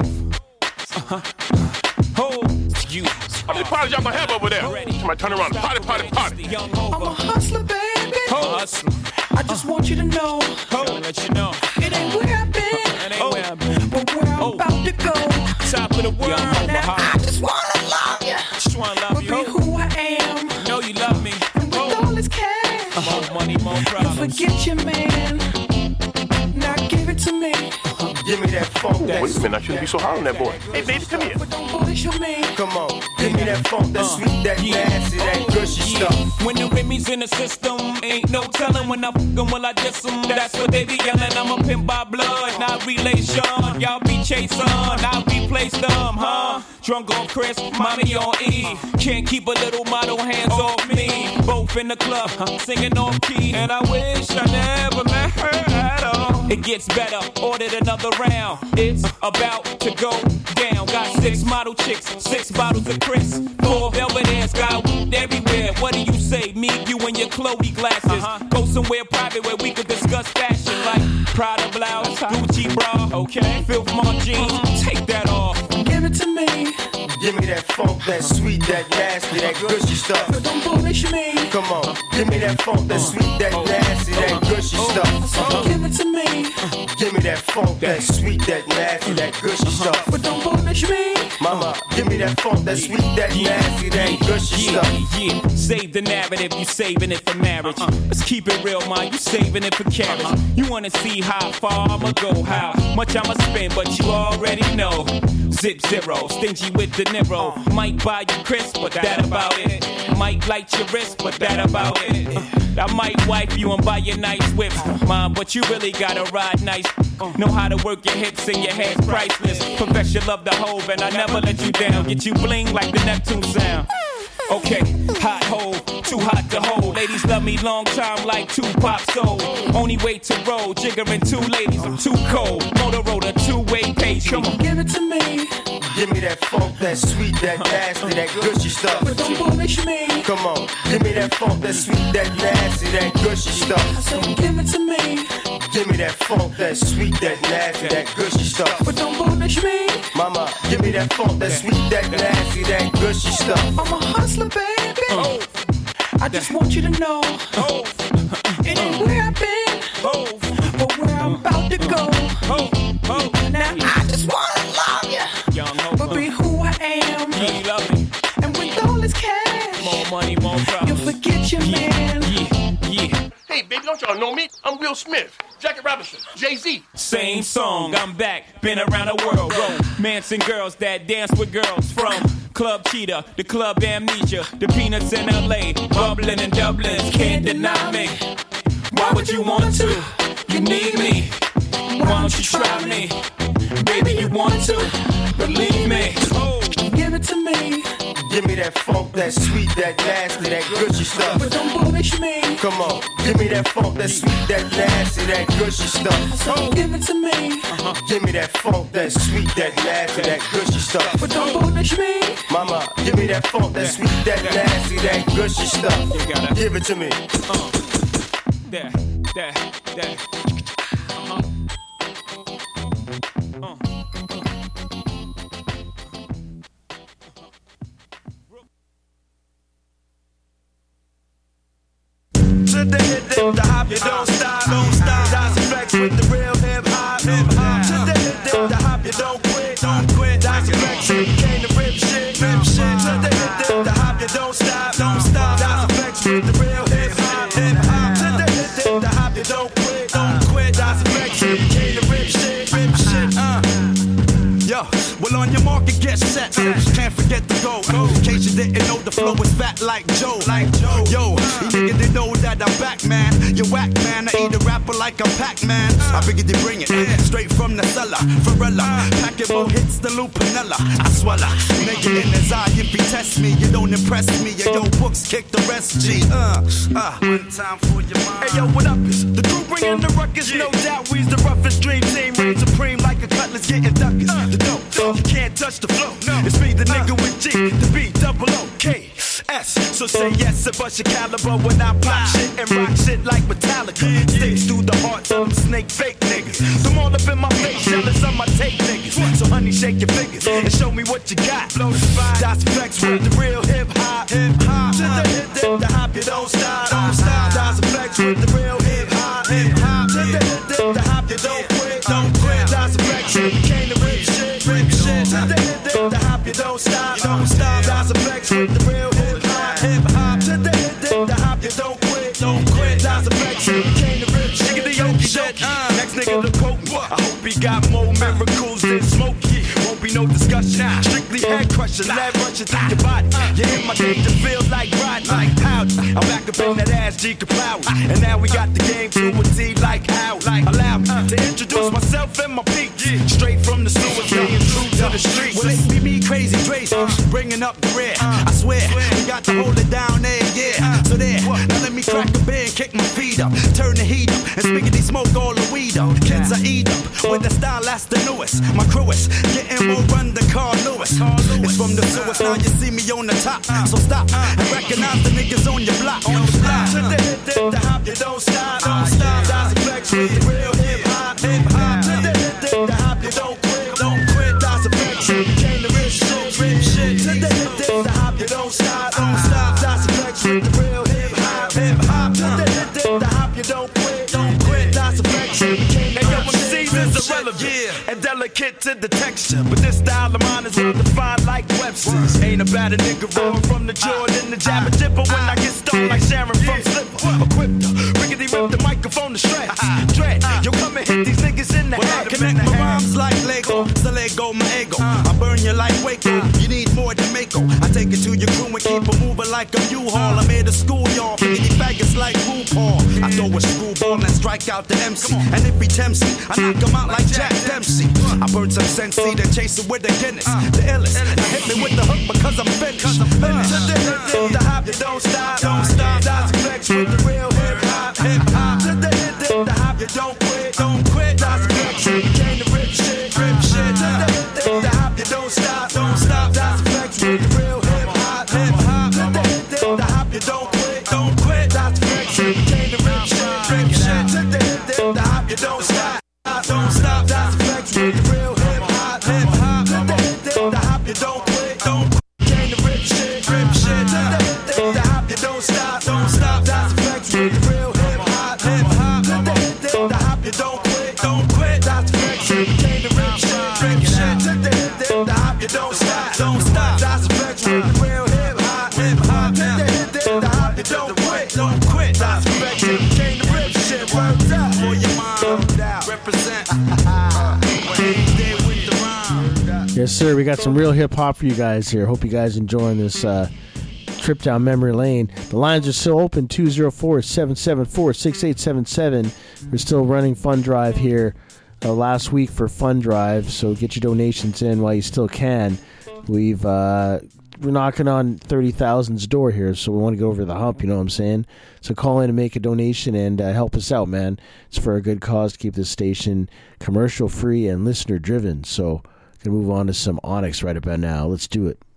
Speaker 23: Ho! You.
Speaker 9: How many parties y'all gonna have over there? Somebody turn around. Party.
Speaker 25: I'm a hustler, baby.
Speaker 23: Hustler.
Speaker 25: I just want you to know.
Speaker 23: Let you know.
Speaker 25: It ain't where I've been. But where I'm about to go.
Speaker 23: Top of the world.
Speaker 25: Now, I just wanna love you.
Speaker 23: Just wanna love you.
Speaker 25: Be who I am.
Speaker 23: Know you love me.
Speaker 25: And with all this cash.
Speaker 23: More money, more problems.
Speaker 25: Don't forget your man. Now give it to me.
Speaker 9: Give me that funk. Wait a minute, I shouldn't be so hard on that boy. Hey, baby, come here.
Speaker 25: Come
Speaker 9: on, give me that funk, that sweet, that nasty, that gushy stuff.
Speaker 23: When the Remy's in the system, ain't no telling when I fuck 'em, will I diss 'em. That's what they be yelling. I'm a pimp by blood, not relation. Y'all be chasing, I replace them, huh? Drunk on Chris, mommy on E. Can't keep a little model hands off me.
Speaker 25: both in the club, singing off key. And I wish I never met her at all. It gets better, ordered another round. It's about to go down. Got 6 model chicks, 6 bottles of Chris, 4 velvet ass, got wood everywhere. What do you say? Me, you, and your Chloe glasses. Go somewhere private where we could discuss fashion, like Prada blouse, Gucci bra, okay, Filth Mart jeans. Take that off.
Speaker 12: Give it to me.
Speaker 1: Give me that funk, that sweet, that nasty, that gushy stuff.
Speaker 12: But don't bullish me.
Speaker 1: Come on, give me that funk, that sweet, that nasty, that gushy stuff.
Speaker 12: So give it to me.
Speaker 1: Give me that funk, that sweet, that nasty, that gushy stuff.
Speaker 12: But don't bullish me.
Speaker 1: Mama, give me that funk, that sweet, that nasty, that gushy stuff.
Speaker 25: Yeah, save the narrative, you saving it for marriage. Let's keep it real, man, you saving it for carriage. You wanna see how far I'ma go, how much I'ma spend, but you already know. Zip zero, stingy with the Niro. Might buy you crisp, but that about it. Might light your wrist, but that about it. I might wipe you and buy you nice whips, mom, but you really gotta ride nice. Know how to work your hips and your hands priceless. Profess your love the Hove and I never let you down. Get you bling like the Neptune sound. Okay, hot hole, too hot to hold. Ladies love me long time like Tupac soul. Only way to roll, jiggering 2 ladies, I'm too cold. Motorola, 2-way page. Come on,
Speaker 12: give it to me.
Speaker 1: Give me that funk, that sweet, that nasty, that gushy stuff.
Speaker 12: But don't bullish me.
Speaker 1: Come on, give me that funk, that sweet, that nasty, that gushy stuff.
Speaker 12: So give it to me.
Speaker 1: Give me that funk, that sweet, that nasty, that gushy stuff.
Speaker 12: But don't bullish me.
Speaker 1: Mama, give me that funk, that sweet, that nasty, that gushy stuff.
Speaker 12: I'm a hustler, baby. I just want you to know. It ain't where I've been, but where I'm about to go. Now I just wanna love you, but be who I am. And with all this cash,
Speaker 25: more money, more problems.
Speaker 12: You'll forget your man.
Speaker 25: Yeah.
Speaker 3: Hey, baby, don't y'all know me? I'm Will Smith, Jackie Robinson, Jay-Z.
Speaker 25: Same song, I'm back, been around the world. Romancing girls that dance with girls from Club Cheetah, the Club Amnesia, the Peanuts in LA, bubbling in Dublin, can't deny me. Why would you want to? You need me. Why don't you try me? Baby, you want to? Believe me.
Speaker 12: Give it to me.
Speaker 1: Give me that funk, that sweet, that nasty, that gushy stuff.
Speaker 12: But don't bullish me.
Speaker 1: Come on, give me that funk, that sweet, that nasty, that gushy stuff.
Speaker 12: So give it to me.
Speaker 1: Give me that funk, that sweet, that nasty, that gushy stuff.
Speaker 12: But don't bullish me.
Speaker 1: Mama, give me that funk, that sweet, that nasty, that gushy stuff. Give it to me.
Speaker 25: That.
Speaker 5: The hop, you don't stop. Dice Effects with the real hip hop. The hop, you don't quit. Dice Effects came to rip shit. The hop, you don't stop. Dice Effects with the real hip hop. The hop, you don't quit. Dice Effects came to rip shit.
Speaker 6: Yo, well on your market, get set. Can't forget the goal. In case you didn't know, the flow is fat like Joe. Yo, you niggas they know that I'm back, man. You whack, man. I eat a rapper like I'm Pac-Man. I figured they bring it straight from the cellar. Varela, packing more hits than Lupinella. I swallow, nigga in his eye. If he test me, you don't impress me. Yo, books kick the rest, G. One time for your mind.
Speaker 5: Hey, yo, what up? The crew bringing the ruckus, no doubt. We's the roughest dream team, reign supreme like a cutlass getting duckers. The dope, you can't touch the flow. It's me, the nigga with G, the B, double O, K, S. So say yes and bust your caliber when I pop shit and rock shit like Metallica. Sticks through the hearts of them snake fake niggas. Them all up in my face, jealous of my tape niggas. So honey, shake your fingers and show me what you got. Blow the spot. Dice Effects with the real hip hop. The hop, you don't stop. Dice Effects with the real hip hop. The hop, you don't quit. Dice Effects came to rip shit. The hop, you don't stop. Dice Effects with the real hip hop. The hop, you don't quit. Dice Effects came to rip shit. Nigga, the yoki dokie. Next nigga the quote. I hope he got more miracles than Smokey. Won't be no discussion. Strictly head crushing, lead rushing through your body. You hit my dick to feel like riding like powder. I'm back up in that ass, G Kapow. And now we got the game to a T like how. Allow me to introduce myself and my peak. Straight from the sewer, staying true to the streets.
Speaker 6: Well, it be me, Crazy Trace, bringing up the rear. I swear, we got to hold it down there, yeah. So there, all the weed up. Kids I eat up with the style that's the newest. My crew is getting more run than Carl Lewis. It's from the sewers, now you see me on the top. So stop and recognize the niggas on your block. To the hip, the hop, you don't stop. Don't stop, that's a flex with the real hip hop. To the hip, the hop, you don't quit. Don't quit, that's a flex. You came to rip shit, rip shit. To the hip, the hop, you don't stop. Don't stop, that's a flex with the real hip hop. To the hip, the hop, you don't quit. Don't quit, that's a flex. You came to rip shit, rip shit. Irrelevant and delicate to the texture, but this style of mine is well defined like Webster's. Ain't about a nigga rolling from the Jordan, the Jabba Dipper when I get stoned like Sharon from Slipper. Equipped her, rickety rip the microphone to shreds. Dread, yo come and hit these niggas in the head. Connect my rhymes like Lego, so let go my ego. I burn you like Waco, you need more than Mako. I take it to your crew and keep it moving like a U-Haul. I'm here to school y'all, for these faggots like RuPaul. I throw a screwball and strike out the MC, and if he tempts me, I knock him out like Jack Dempsey. I burn some Sensi, then chase it with the Guinness. The illest, now hit me with the hook because I'm finished. The hop, you don't stop, don't stop. That's a flex with the real hip hop, hip hop. The hop, you don't quit, don't quit. That's a flex, you came to rip shit, rip shit. The hop, you don't stop, don't stop. That's a flex with the real hip hop, hip hop. The hop, you don't quit, don't quit. That's a flex, you came to rip shit, rip shit. The hop, you don't stop, don't stop. That's a flex with the real hip hop, hip hop. The hop, you don't quit, don't quit. Came to rip shit, rip shit. The hop, you don't stop, don't stop. That's a flex with the real hip hop, hip hop. The hop, you don't quit, don't quit. That's a flex. Came to rip shit, rip shit. The hop, you don't stop, don't stop. That's a flex with the real hip hop, hip hop. The hop, you don't quit, don't quit. That's a flex. Came to rip shit, worked out for your mind. Represent.
Speaker 2: Yes, sir. We got some real hip hop for you guys here. Hope you guys enjoying this trip down memory lane. The lines are still open, 204-774-6877. We're still running Fund Drive here last week for Fund Drive, so get your donations in while you still can. We're knocking on 30,000's door here, so we want to go over the hump, you know what I'm saying? So call in and make a donation and help us out, man. It's for a good cause to keep this station commercial free and listener driven. So gonna move on to some Onyx right about now. Let's do it.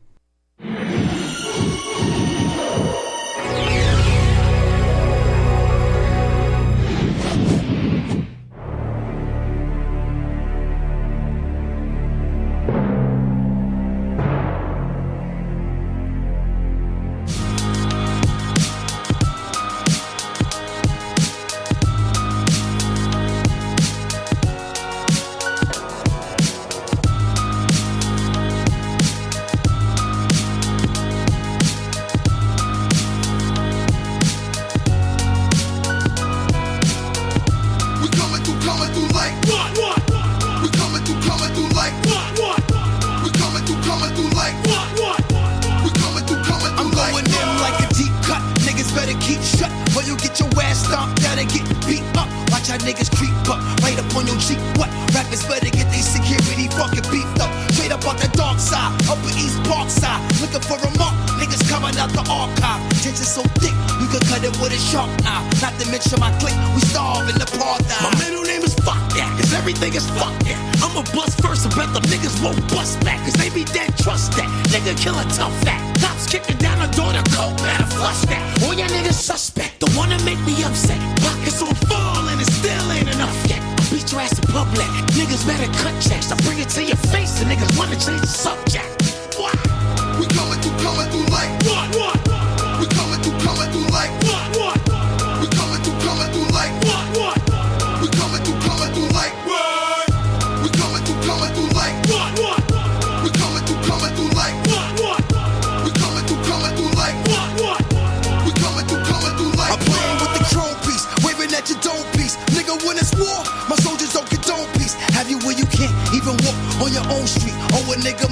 Speaker 7: Nigga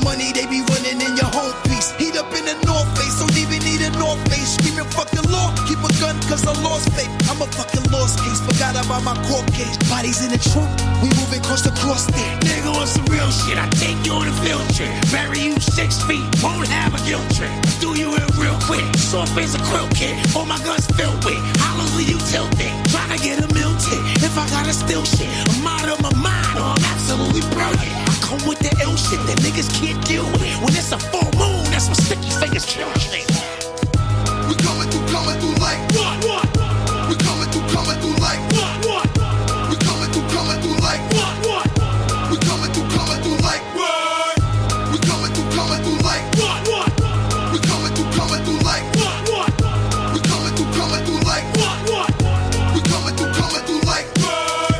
Speaker 6: cause I lost faith. I'm a fucking lost case, forgot about my court case. Bodies in the trunk, we moving across the cross there.
Speaker 7: Nigga on some real shit, I take you on a field trip. Marry you 6 feet, won't have a guilt trip. Do you in real quick, soft as a quilt kit. All my guns filled with, hollows leave you tilted. Tryna get a meal tip, if I gotta steal shit. I'm out of my mind, or I'm absolutely brilliant. I come with the ill shit that niggas can't deal with. When it's a full moon, that's when sticky fingers kill shit.
Speaker 6: We coming through like what? We coming through like what? We coming through like what? We coming through like what? We coming through like what? We coming through like what? We coming through like what? We coming through like what?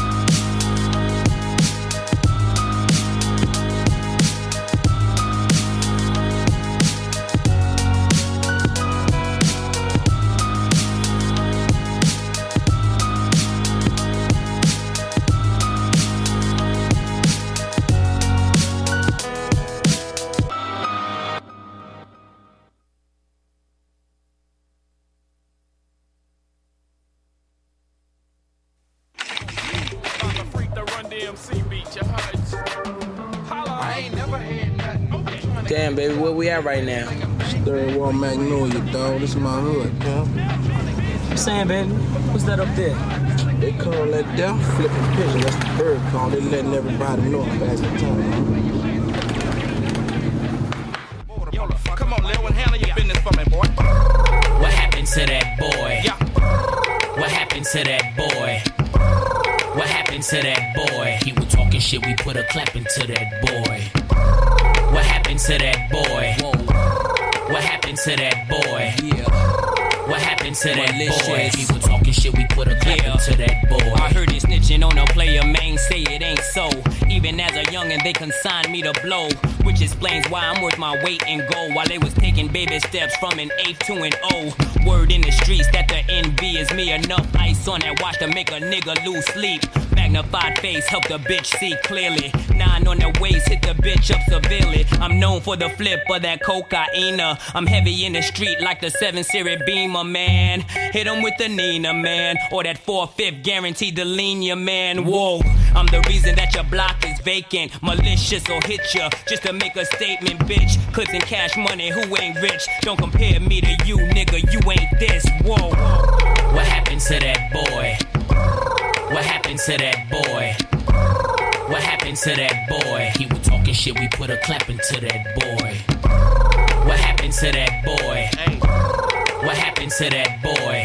Speaker 20: Damn, baby, where we at right now?
Speaker 8: Third Wall Magnolia, dog. This is my hood, pal.
Speaker 20: I'm saying, baby, what's that up there?
Speaker 8: They call that there flipping pigeon. That's the bird call. They letting everybody know I'm back in town.
Speaker 25: Come on, Lil, handle your business for me, boy.
Speaker 7: What happened to that boy?
Speaker 25: Yeah.
Speaker 7: What happened to that boy? What happened to that boy? He was talking shit, we put a clap into that boy. What happened to that boy? Whoa. What happened to that boy? Yeah. What happened to that boy? He was talking shit, we put a clap into that boy.
Speaker 21: I heard it snitching on a player, man, say it ain't so. Even as a youngin', they consigned me to blow, which explains why I'm worth my weight in gold. While they was taking baby steps from an 8 to an O. Word in the streets that the NB is me. Enough ice on that watch to make a nigga lose sleep. Magnified face help the bitch see clearly. 9 on the waist hit the bitch up severely. I'm known for the flip of that cocaine. I'm heavy in the street like the 7 Series Beamer, man. Hit him with the Nina, man. Or that 4/5 guaranteed to lean you, man. Whoa, I'm the reason that your block is vacant. Malicious or hit ya just to make a statement, bitch. Clips and cash money, who ain't rich? Don't compare me to you, nigga, you ain't this. Whoa.
Speaker 7: What happened to that boy? What happened to that boy? What happened to that boy? He was talking shit, we put a clap into that boy. What happened to that boy? What happened to that boy?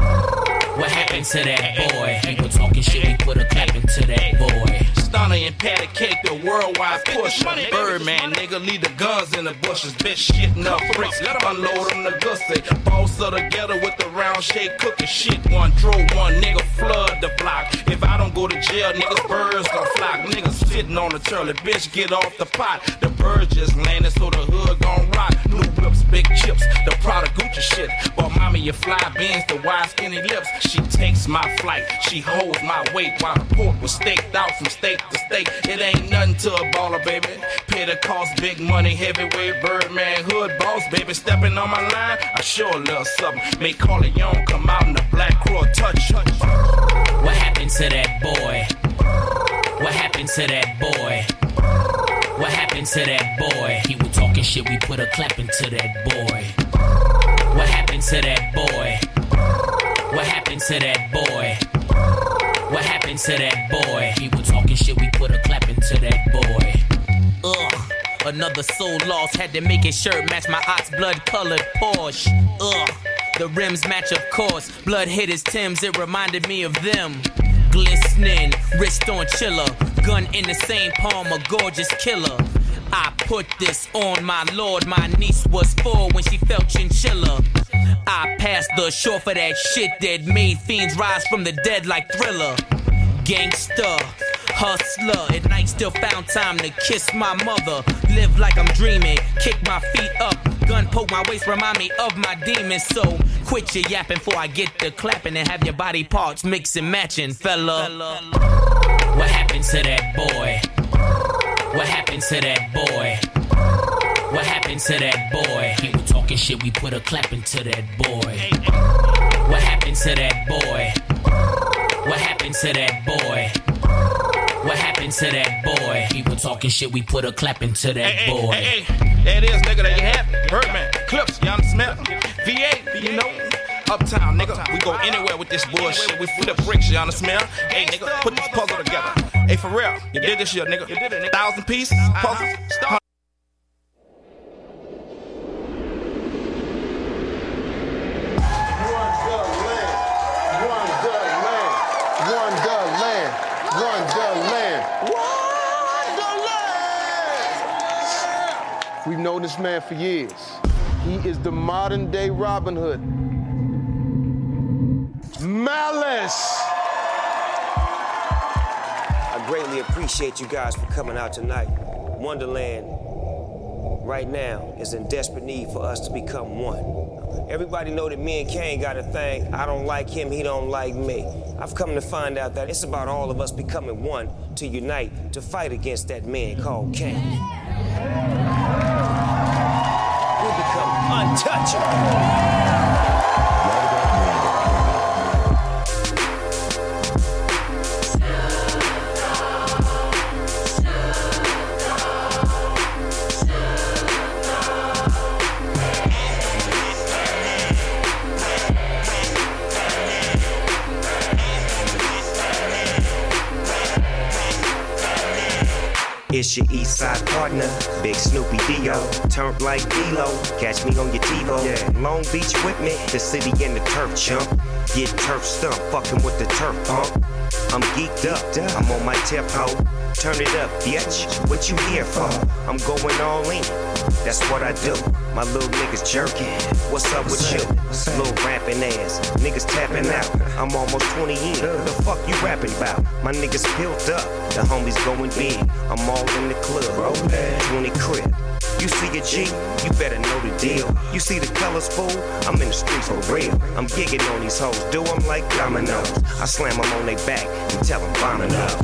Speaker 7: What happened to that boy? He was talking shit, we put a clap into that boy.
Speaker 25: Stunner and patty cake, the worldwide pusher. Birdman, nigga, leave the guns in the bushes. Bitch, shitting up bricks, unload on the gussy. Boss of the ghetto with the round shake cooking shit. One, draw one, nigga, flood the block. If I don't go to jail, niggas, birds gon' flock. Niggas sitting on the turtle, bitch, get off the pot. The bird just landed, so the hood gon' rock. New whips, big chips, the Prada Gucci shit. But mommy, you fly beans, the wide skinny lips. She takes my flight, she holds my weight while the pork was staked out from state to state. It ain't nothing to a baller, baby. Pay the cost, big money, heavyweight, Birdman, hood boss, baby. Stepping on my line, I sure a little something. Make Corleone come out in the black crow touch.
Speaker 7: What happened to that boy? What happened to that boy? What happened to that boy? He was talking shit, we put a clap into that boy. What happened to that boy? What happened to that boy? What happened to that boy? He was talking shit, we put a clap into that boy.
Speaker 21: Ugh, another soul lost, had to make his shirt match my ox blood colored Porsche. Ugh, the rims match of course, blood hit his Timbs, it reminded me of them. Glistening, wrist on chiller, gun in the same palm, a gorgeous killer. I put this on my lord, my niece was 4 when she felt chinchilla. I passed the shore for that shit that made fiends rise from the dead like Thriller. Gangster, hustler, at night still found time to kiss my mother. Live like I'm dreaming, kick my feet up, gun poke my waist, remind me of my demons. So quit your yapping before I get the clapping and have your body parts mix and matching, fella.
Speaker 7: What happened to that boy? What happened to that boy? What happened to that boy? He was talking shit, we put a clap into that boy.
Speaker 21: What happened to that boy? What happened to that boy? What happened to that boy? People talking shit, we put a clap into that boy.
Speaker 10: Hey, there it is, nigga, there you have it. Birdman, Clips, Young Smith, VA, you know. Uptown, nigga, we go anywhere with this bullshit. We flip bricks, you understand? Hey, nigga, put this puzzle together. Hey, for real, you did this shit, nigga. 1,000 pieces, puzzle.
Speaker 13: We've known this man for years. He is the modern day Robin Hood. Malice!
Speaker 14: I greatly appreciate you guys for coming out tonight. Wonderland right now is in desperate need for us to become one. Everybody know that me and Kane got a thing. I don't like him, he don't like me. I've come to find out that it's about all of us becoming one to unite, to fight against that man called Kane. We'll become untouchable. It's your east side partner, Big Snoopy Dio. Turned like D-Lo, catch me on your TiVo. Yeah. Long Beach with me, the city and the turf chump. Get turf stumped, fucking with the turf pump. I'm geeked up, I'm on my tip hoe. Turn it up, bitch, what you here for? I'm going all in, that's what I do. My little niggas jerking, what's up with you? Little rapping ass, niggas tapping out. I'm almost 20 in, the fuck you rapping about? My niggas built up, the homies going big. I'm all in the club, 20 crib. You see a G, you better know the deal. You see the colors, fool? I'm in the streets for real. I'm gigging on these hoes, do them like dominoes. I slam them on their back and tell them bombing up.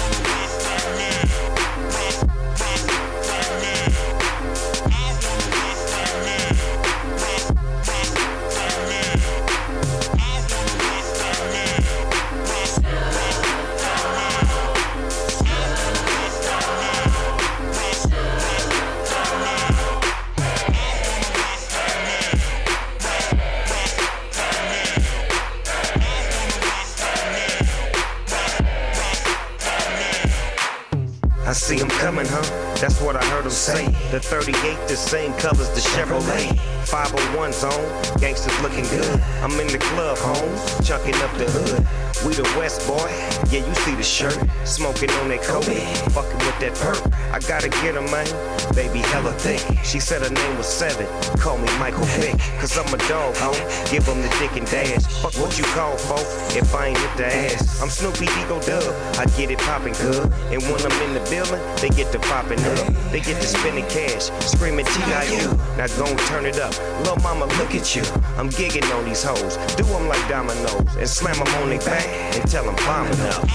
Speaker 14: I see them coming, huh? That's what I heard them say. The 38, the same colors, the Chevrolet. 501 zone, gangsters looking good. I'm in the club, homes, chunking up the hood. We the West, boy, yeah, you see the shirt. Smoking on that coke, fucking with that perp. I gotta get her, man, baby hella thick. She said her name was Seven, call me Michael Vick. Cause I'm a dog, ho, give them the dick and dash. Fuck what you call, folk, if I ain't hit the ass. I'm Snoopy Digo Dub, I get it poppin' good. And when I'm in the building, they get to poppin' up. They get to spending cash, screaming T.I.U. Now gon' turn it up, lil' mama look at you. I'm gigging on these hoes, do them like dominoes. And slam them on their back and tell them bombing up.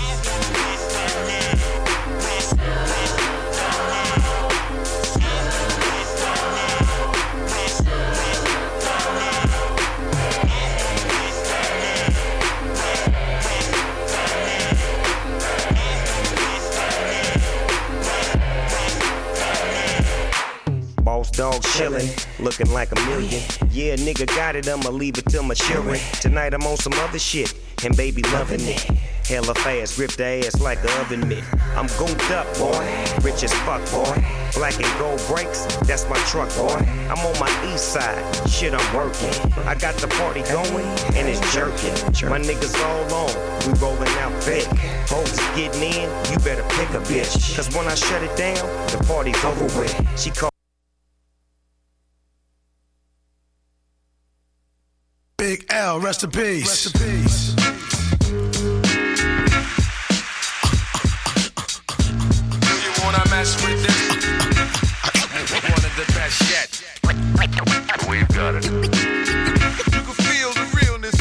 Speaker 14: Boss dog chillin', looking like a million. Yeah, nigga got it, I'ma leave it till my children. Tonight I'm on some other shit, and baby loving it. Hella fast, grip the ass like a oven mitt. I'm gooned up, boy, rich as fuck, boy. Black and gold brakes, that's my truck, boy. I'm on my east side, shit I'm working. I got the party going, and it's jerking. My niggas all on, we rolling out thick. Hoes getting in, you better pick a bitch. Cause when I shut it down, the party's over with. She called
Speaker 6: Big L, rest in peace. Rest in peace.
Speaker 23: You wanna mess with this? One of the best yet. We've got it. You can feel the realness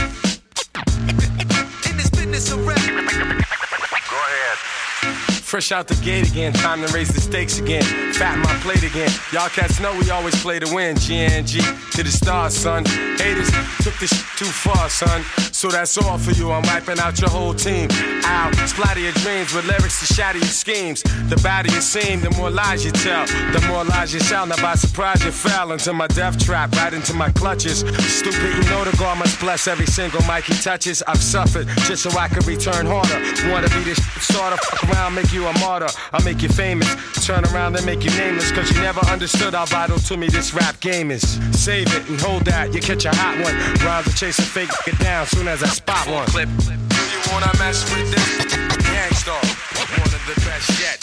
Speaker 23: in this business of rap. Go ahead.
Speaker 15: Fresh out the gate again, time to raise the stakes again.
Speaker 11: fatten my plate again. Y'all cats know we always play to win. GNG to the stars, son. Haters took this shit too far, son. So that's all for you. I'm wiping out your whole team. I'll splatter your dreams with lyrics to shatter your schemes. The badder you seem, the more lies you tell. The more lies you shall. Now by surprise you fell into my death trap, right into my clutches. Stupid, you know the God must bless every single mic he touches. I've suffered just so I could return harder. Wanna be this sort of fuck around, make you a martyr. I'll make you famous. Turn around and make you nameless. Cause you never understood how vital to me this rap game is. Save it and hold that, you catch a hot one. Rhymes are chasing fake, get down soon as I spot one. Clip. Do you wanna mess with this? Gangstar, one of the best yet.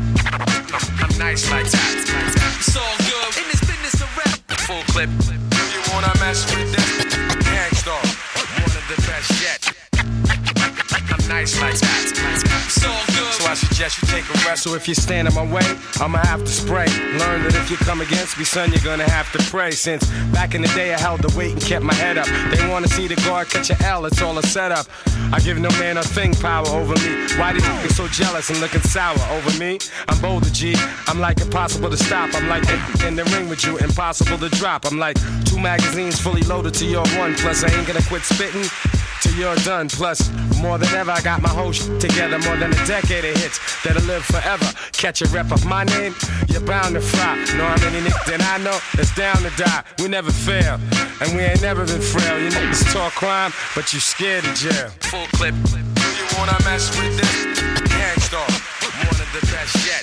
Speaker 11: I'm nice like that. It's all good in this business of rap. Full clip. Do you wanna mess with this? Gangstar, one of the best yet. I'm nice like that. It's all good. So I suggest you take a rest. So if you stand in my way, I'ma have to spray. Learn that if you come against me, son, you're gonna have to pray. Since back in the day I held the weight and kept my head up. They wanna see the guard catch an L, it's all a setup. I give no man a thing power over me. Why these niggas so jealous and looking sour over me? I'm bolder, G. I'm like impossible to stop. I'm like in the ring with you, impossible to drop. I'm like 2 magazines fully loaded to your 1. Plus I ain't gonna quit spitting till you're done. Plus, more than ever, I got my whole shit together. More than a decade of hits that'll live forever. Catch a rep of my name, you're bound to fry. Know how many niggas that I know that's down to die. We never fail, and we ain't never been frail. You niggas talk crime, but you scared of jail. Full clip. Do you wanna mess with this? Gangstar, one of the best yet.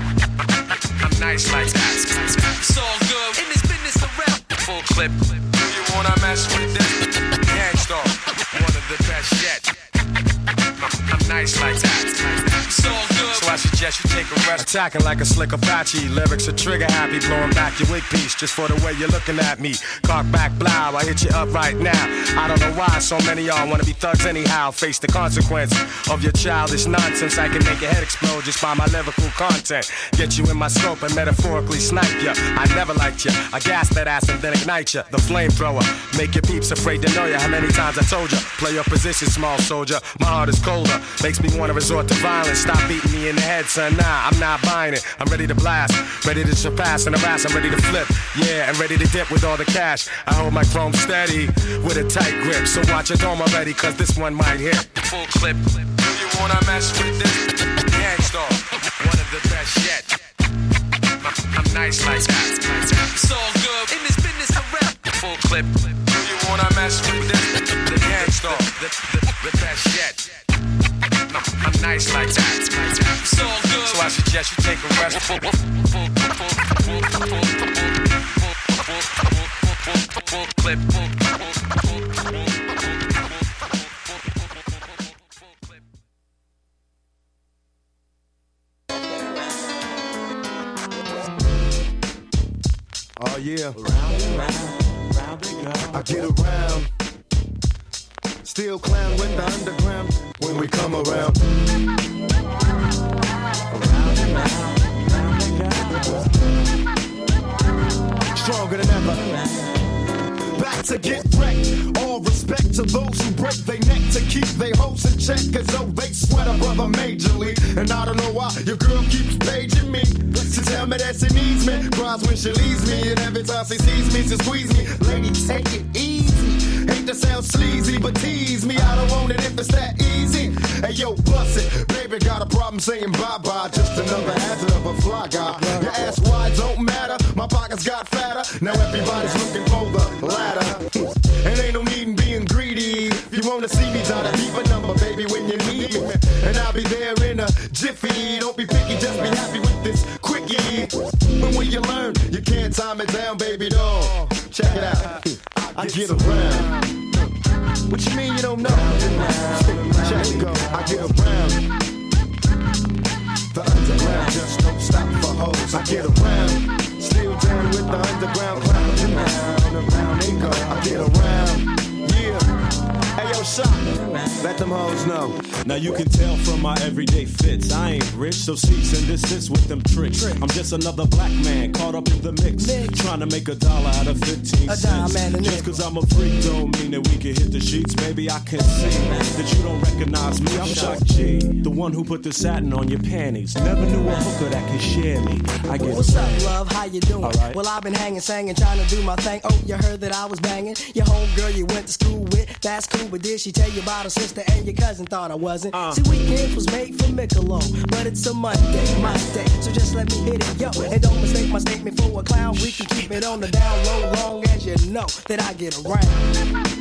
Speaker 11: I'm nice like that. It's all good in this business of rap. Full clip. Do you wanna mess with this? Gangstar, one of the best yet. I'm nice like that. It's all good. So I suggest you take a rest. Attacking like a slick Apache. Lyrics are trigger happy. Blowing back your wig piece just for the way you're looking at me. Cock back, blow. I hit you up right now. I don't know why so many y'all wanna be thugs anyhow. Face the consequence of your childish nonsense. I can make your head explode just by my lyrical content. Get you in my scope and metaphorically snipe ya. I never liked ya. I gas that ass and then ignite ya. The flamethrower. Make your peeps afraid to know ya. How many times I told ya? Play your position, small soldier. My heart is colder. Makes me wanna resort to violence. Stop beating me in the head, son. Nah, I'm not buying it. I'm ready to blast. Ready to surpass and harass. I'm ready to flip. Yeah, and ready to dip with all the cash. I hold my chrome steady with a tight grip. So watch your dome already, cause this one might hit. Full clip. Do you wanna mess with this? Gangstar, one of the best yet. I'm nice like that. It's all good in this business of rap. Full clip. Do you wanna mess with this? The Gangstar, the best yet. I'm nice like that. It's all good. So I suggest you take a rest. Full clip.
Speaker 13: Oh yeah. I get around. Still clown with the underground when we come around. Stronger than ever. Back to get wrecked. All respect to those who break their neck to keep their hopes in check. Cause though they sweat a brother majorly. And I don't know why your girl keeps paging me to tell me that she needs me. Cries when she leaves me. And every time she sees me, she squeeze me. Lady, take it easy. Hate to sound sleazy, but tease me. I don't want it if it's that easy. Hey yo, bust it. Baby got a problem saying bye-bye. Just another hazard of a fly guy. Your ass wide don't matter. My pockets got fatter. Now everybody's looking for the ladder. And ain't no need in being greedy. If you wanna see me, try to keep a number, baby, when you need me. And I'll be there in a jiffy. Don't be picky, just be happy with this quickie. But when you learn, you can't time it down, baby, no. Check it out. I get around. What you mean you don't know? Check it go. I get around. The underground just don't stop for hoes. I get around. Still down with the underground clowns. Around and go. I get around. Yeah. Hey yo, shot. Let them hoes know.
Speaker 15: Now you can tell from my everyday fits, I ain't rich, so cease and desist with them tricks. I'm just another black man caught up in the mix. Trying to make $1 out of 15 cents. Just cause I'm a freak don't mean that we can hit the the sheets, baby, I can see that you don't recognize me. I'm Shock G, the one who put the satin on your panties. Never knew a hooker that could share me. I get
Speaker 4: What's up, love? How you doing?
Speaker 15: Right.
Speaker 4: Well, I've been hanging, singing, trying to do my thing. Oh, you heard that I was banging your homegirl you went to school with. That's cool, but did she tell you about her sister and your cousin? Thought I wasn't. See, weekends was made for Michelob, but it's a Monday, my day. So just let me hit it, yo. And don't mistake my statement for a clown. We can keep it on the down low, long as you know that I get around.